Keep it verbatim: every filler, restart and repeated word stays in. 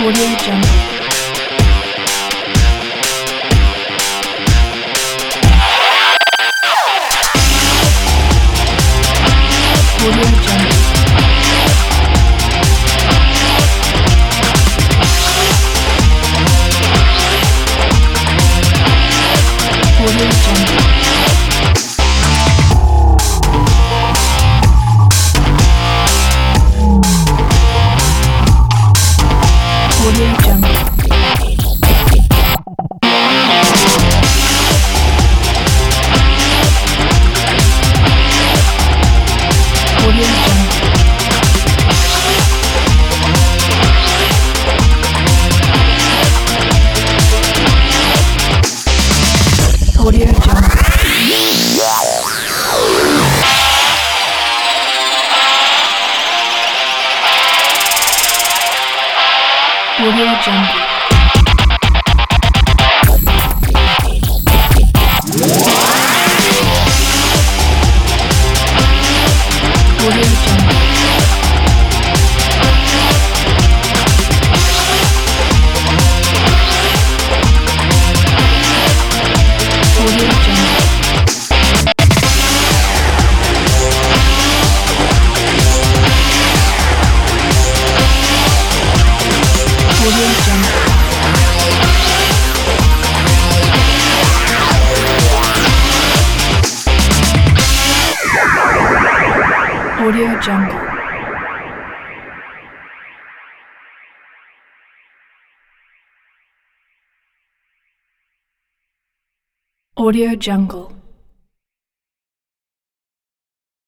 Audio Jungle. Audio Jungle. Audio Jungle. Audio Jungle. Audio Jungle. Audio Jungle. Audio Jungle. Audio Jungle. Audio Jungle. Audio Jungle. Audio Jungle. Audio Jungle.